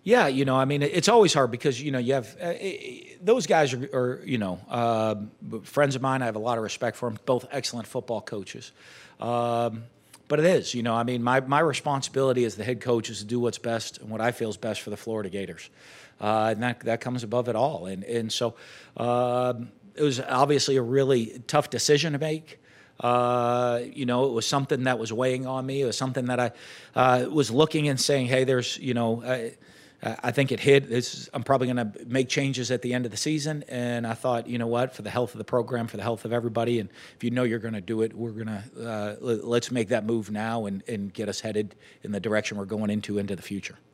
Yeah, I mean, it's always hard because you have those guys are friends of mine. I have a lot of respect for them. Both excellent football coaches. But it is, I mean, my responsibility as the head coach is to do what's best and what I feel is best for the Florida Gators, and that comes above it all. And so it was obviously a really tough decision to make. It was something that was weighing on me. It was something that I was looking and saying, hey, there's, I think it hit. I'm probably going to make changes at the end of the season. And I thought, you know what, for the health of the program, for the health of everybody, and if you're going to do it, we're going to let's make that move now and get us headed in the direction we're going into the future.